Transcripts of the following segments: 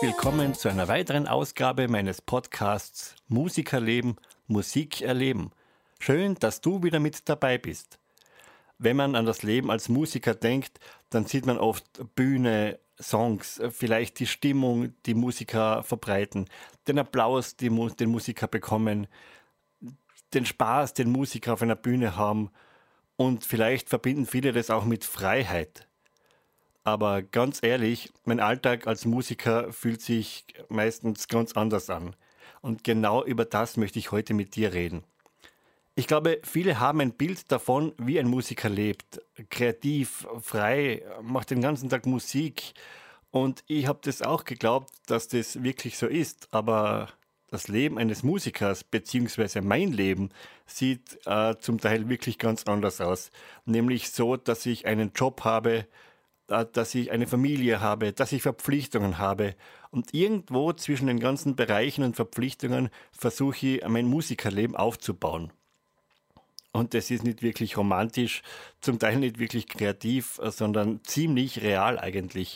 willkommen zu einer weiteren Ausgabe meines Podcasts Musikerleben, Musik erleben. Schön, dass du wieder mit dabei bist. Wenn man an das Leben als Musiker denkt, dann sieht man oft Bühne, Songs, vielleicht die Stimmung, die Musiker verbreiten, den Applaus, den Musiker bekommen, den Spaß, den Musiker auf einer Bühne haben und vielleicht verbinden viele das auch mit Freiheit. Aber ganz ehrlich, mein Alltag als Musiker fühlt sich meistens ganz anders an. Und genau über das möchte ich heute mit dir reden. Ich glaube, viele haben ein Bild davon, wie ein Musiker lebt. Kreativ, frei, macht den ganzen Tag Musik. Und ich habe das auch geglaubt, dass das wirklich so ist. Aber das Leben eines Musikers, beziehungsweise mein Leben, sieht zum Teil wirklich ganz anders aus. Nämlich so, dass ich einen Job habe, dass ich eine Familie habe, dass ich Verpflichtungen habe. Und irgendwo zwischen den ganzen Bereichen und Verpflichtungen versuche ich, mein Musikerleben aufzubauen. Und das ist nicht wirklich romantisch, zum Teil nicht wirklich kreativ, sondern ziemlich real eigentlich.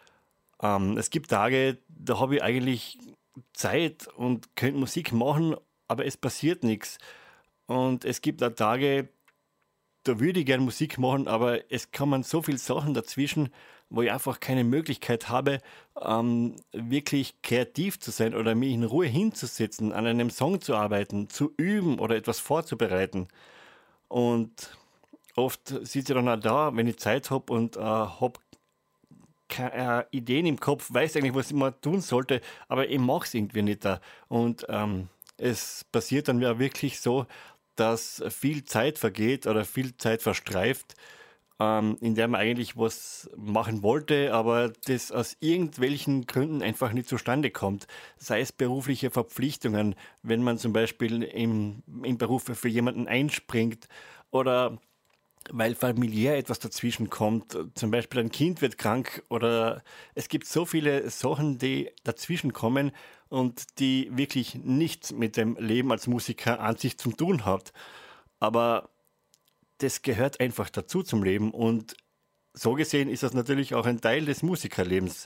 Es gibt Tage, da habe ich eigentlich Zeit und könnte Musik machen, aber es passiert nichts. Und es gibt auch Tage, da würde ich gerne Musik machen, aber es kommen so viele Sachen dazwischen, wo ich einfach keine Möglichkeit habe, wirklich kreativ zu sein oder mich in Ruhe hinzusetzen, an einem Song zu arbeiten, zu üben oder etwas vorzubereiten. Und oft sitze ich dann auch da, wenn ich Zeit habe und habe keine Ideen im Kopf, weiß eigentlich, was ich mal tun sollte, aber ich mache es irgendwie nicht da. Und es passiert dann ja wirklich so, dass viel Zeit vergeht oder viel Zeit verstreift, in der man eigentlich was machen wollte, aber das aus irgendwelchen Gründen einfach nicht zustande kommt. Sei es berufliche Verpflichtungen, wenn man zum Beispiel im Beruf für jemanden einspringt oder weil familiär etwas dazwischen kommt, zum Beispiel ein Kind wird krank oder es gibt so viele Sachen, die dazwischen kommen und die wirklich nichts mit dem Leben als Musiker an sich zu tun hat. Aber das gehört einfach dazu zum Leben und so gesehen ist das natürlich auch ein Teil des Musikerlebens.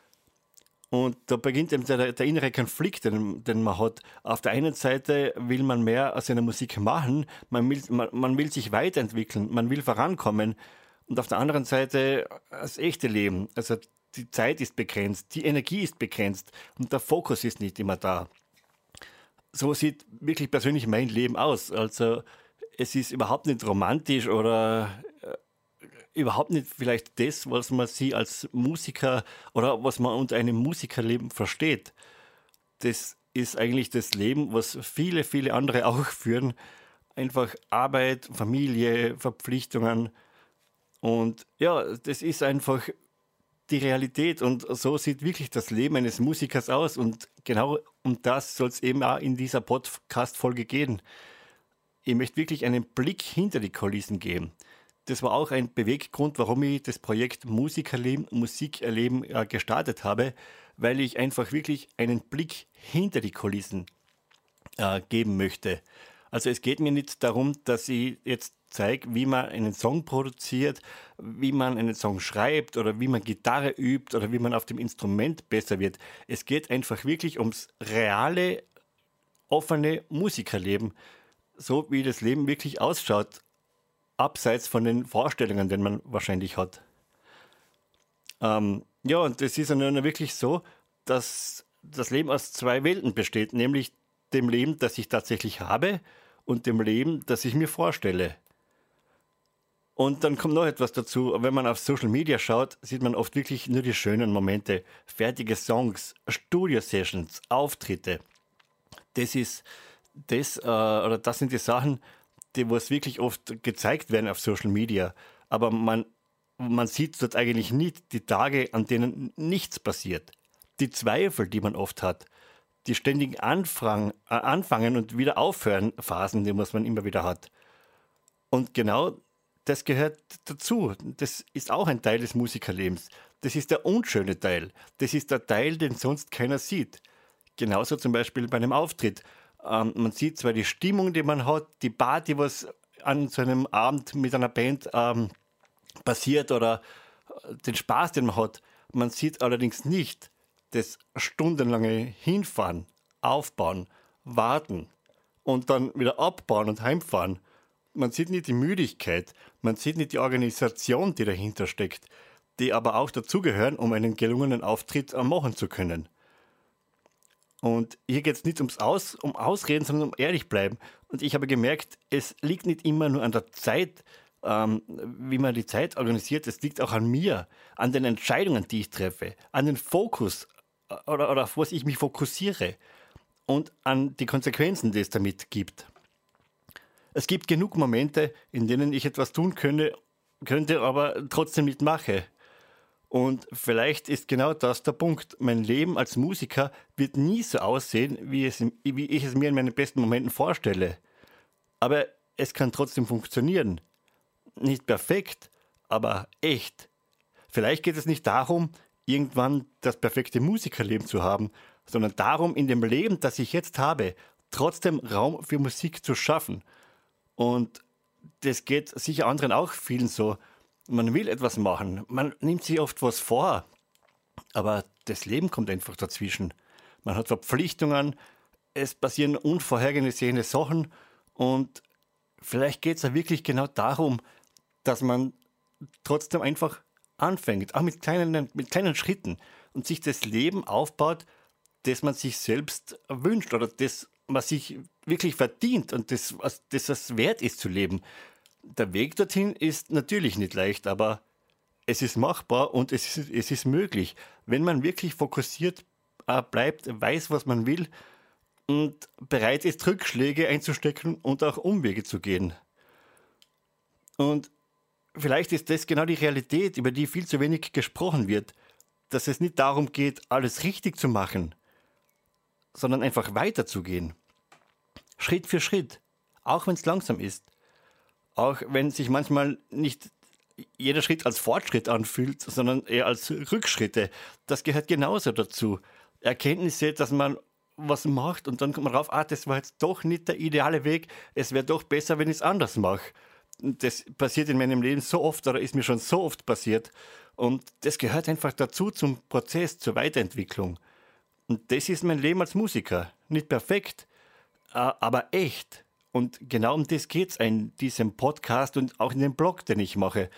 Und da beginnt eben der innere Konflikt, den man hat. Auf der einen Seite will man mehr aus seiner Musik machen, man will sich weiterentwickeln, man will vorankommen. Und auf der anderen Seite das echte Leben. Also die Zeit ist begrenzt, die Energie ist begrenzt und der Fokus ist nicht immer da. So sieht wirklich persönlich mein Leben aus. Also es ist überhaupt nicht romantisch oder überhaupt nicht vielleicht das, was man sie als Musiker oder was man unter einem Musikerleben versteht. Das ist eigentlich das Leben, was viele, viele andere auch führen. Einfach Arbeit, Familie, Verpflichtungen. Und ja, das ist einfach die Realität. Und so sieht wirklich das Leben eines Musikers aus. Und genau um das soll es eben auch in dieser Podcast-Folge gehen. Ich möchte wirklich einen Blick hinter die Kulissen geben. Das war auch ein Beweggrund, warum ich das Projekt Musikerleben, Musik erleben gestartet habe, weil ich einfach wirklich einen Blick hinter die Kulissen geben möchte. Also es geht mir nicht darum, dass ich jetzt zeige, wie man einen Song produziert, wie man einen Song schreibt oder wie man Gitarre übt oder wie man auf dem Instrument besser wird. Es geht einfach wirklich ums reale, offene Musikerleben, so wie das Leben wirklich ausschaut. Abseits von den Vorstellungen, die man wahrscheinlich hat. Ja, und es ist dann wirklich so, dass das Leben aus zwei Welten besteht, nämlich dem Leben, das ich tatsächlich habe und dem Leben, das ich mir vorstelle. Und dann kommt noch etwas dazu, wenn man auf Social Media schaut, sieht man oft wirklich nur die schönen Momente, fertige Songs, Studio-Sessions, Auftritte. Das sind die Sachen, die was wirklich oft gezeigt werden auf Social Media. Aber man sieht dort eigentlich nicht die Tage, an denen nichts passiert. Die Zweifel, die man oft hat, die ständigen Anfangen und wieder aufhören Phasen, die was man immer wieder hat. Und genau das gehört dazu. Das ist auch ein Teil des Musikerlebens. Das ist der unschöne Teil. Das ist der Teil, den sonst keiner sieht. Genauso zum Beispiel bei einem Auftritt. Man sieht zwar die Stimmung, die man hat, die Party, was an so einem Abend mit einer Band passiert oder den Spaß, den man hat. Man sieht allerdings nicht das stundenlange Hinfahren, Aufbauen, Warten und dann wieder abbauen und heimfahren. Man sieht nicht die Müdigkeit, man sieht nicht die Organisation, die dahinter steckt, die aber auch dazugehören, um einen gelungenen Auftritt machen zu können. Und hier geht es nicht um Ausreden, sondern um ehrlich bleiben. Und ich habe gemerkt, es liegt nicht immer nur an der Zeit, wie man die Zeit organisiert, es liegt auch an mir, an den Entscheidungen, die ich treffe, an den Fokus oder auf was ich mich fokussiere und an die Konsequenzen, die es damit gibt. Es gibt genug Momente, in denen ich etwas tun könnte, aber trotzdem nicht mache. Und vielleicht ist genau das der Punkt. Mein Leben als Musiker wird nie so aussehen, wie ich es mir in meinen besten Momenten vorstelle. Aber es kann trotzdem funktionieren. Nicht perfekt, aber echt. Vielleicht geht es nicht darum, irgendwann das perfekte Musikerleben zu haben, sondern darum, in dem Leben, das ich jetzt habe, trotzdem Raum für Musik zu schaffen. Und das geht sicher anderen auch vielen so. Man will etwas machen, man nimmt sich oft was vor, aber das Leben kommt einfach dazwischen. Man hat Verpflichtungen, es passieren unvorhergesehene Sachen und vielleicht geht es ja wirklich genau darum, dass man trotzdem einfach anfängt, auch mit kleinen Schritten und sich das Leben aufbaut, das man sich selbst wünscht oder das, was sich wirklich verdient und das es wert ist zu leben. Der Weg dorthin ist natürlich nicht leicht, aber es ist machbar und es ist möglich, wenn man wirklich fokussiert bleibt, weiß, was man will und bereit ist, Rückschläge einzustecken und auch Umwege zu gehen. Und vielleicht ist das genau die Realität, über die viel zu wenig gesprochen wird, dass es nicht darum geht, alles richtig zu machen, sondern einfach weiterzugehen. Schritt für Schritt, auch wenn es langsam ist. Auch wenn sich manchmal nicht jeder Schritt als Fortschritt anfühlt, sondern eher als Rückschritte. Das gehört genauso dazu. Erkenntnisse, dass man was macht und dann kommt man drauf, das war jetzt doch nicht der ideale Weg, es wäre doch besser, wenn ich es anders mache. Das passiert in meinem Leben so oft oder ist mir schon so oft passiert und das gehört einfach dazu zum Prozess, zur Weiterentwicklung. Und das ist mein Leben als Musiker. Nicht perfekt, aber echt. Und genau um das geht es in diesem Podcast und auch in dem Blog, den ich mache.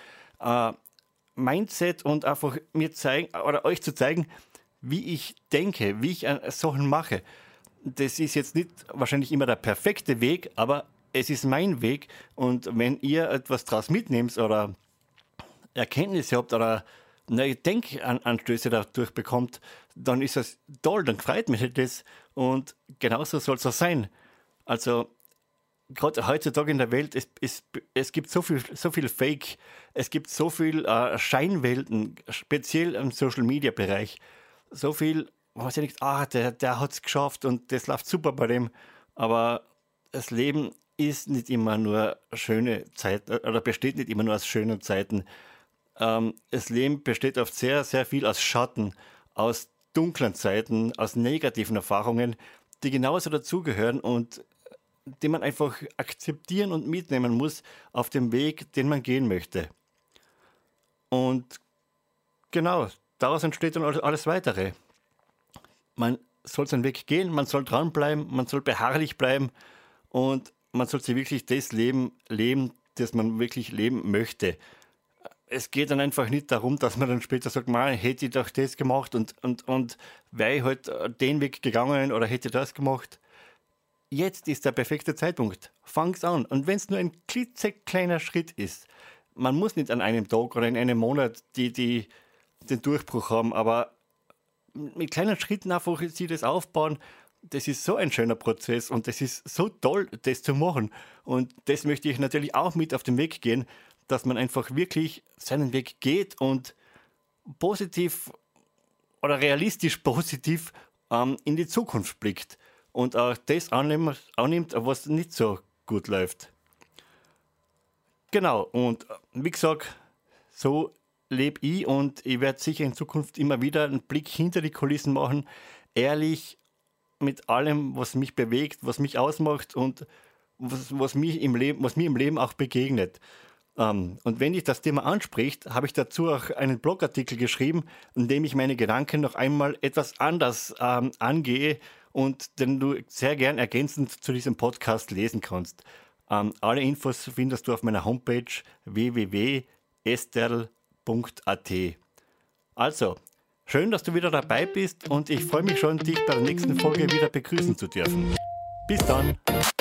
Mindset und einfach mir zeigen oder euch zu zeigen, wie ich denke, wie ich Sachen mache. Das ist jetzt nicht wahrscheinlich immer der perfekte Weg, aber es ist mein Weg. Und wenn ihr etwas daraus mitnehmt oder Erkenntnisse habt oder neue Denkanstöße dadurch bekommt, dann ist das toll, dann freut mich das. Und genauso soll es auch sein. Also gerade heutzutage in der Welt, es gibt so viel Fake, es gibt so viel Scheinwelten, speziell im Social-Media-Bereich. So viel, wo man sich denkt, der hat es geschafft und das läuft super bei dem. Aber das Leben ist nicht immer nur schöne Zeiten oder besteht nicht immer nur aus schönen Zeiten. Das Leben besteht oft sehr, sehr viel aus Schatten, aus dunklen Zeiten, aus negativen Erfahrungen, die genauso dazugehören und die man einfach akzeptieren und mitnehmen muss auf dem Weg, den man gehen möchte. Und genau, daraus entsteht dann alles Weitere. Man soll seinen Weg gehen, man soll dranbleiben, man soll beharrlich bleiben und man soll sich wirklich das Leben leben, das man wirklich leben möchte. Es geht dann einfach nicht darum, dass man dann später sagt, man hätte ich doch das gemacht und wäre ich halt den Weg gegangen oder hätte das gemacht. Jetzt ist der perfekte Zeitpunkt. Fang's an. Und wenn es nur ein klitzekleiner Schritt ist, man muss nicht an einem Tag oder in einem Monat den Durchbruch haben, aber mit kleinen Schritten einfach sich das aufbauen, das ist so ein schöner Prozess und das ist so toll, das zu machen. Und das möchte ich natürlich auch mit auf den Weg gehen, dass man einfach wirklich seinen Weg geht und positiv oder realistisch positiv in die Zukunft blickt. Und auch das annimmt, was nicht so gut läuft. Genau, und wie gesagt, so lebe ich und ich werde sicher in Zukunft immer wieder einen Blick hinter die Kulissen machen, ehrlich mit allem, was mich bewegt, was mich ausmacht und was mir im Leben auch begegnet. Und wenn dich das Thema anspricht, habe ich dazu auch einen Blogartikel geschrieben, in dem ich meine Gedanken noch einmal etwas anders angehe und den du sehr gern ergänzend zu diesem Podcast lesen kannst. Alle Infos findest du auf meiner Homepage www.esterl.at. Also, schön, dass du wieder dabei bist und ich freue mich schon, dich bei der nächsten Folge wieder begrüßen zu dürfen. Bis dann!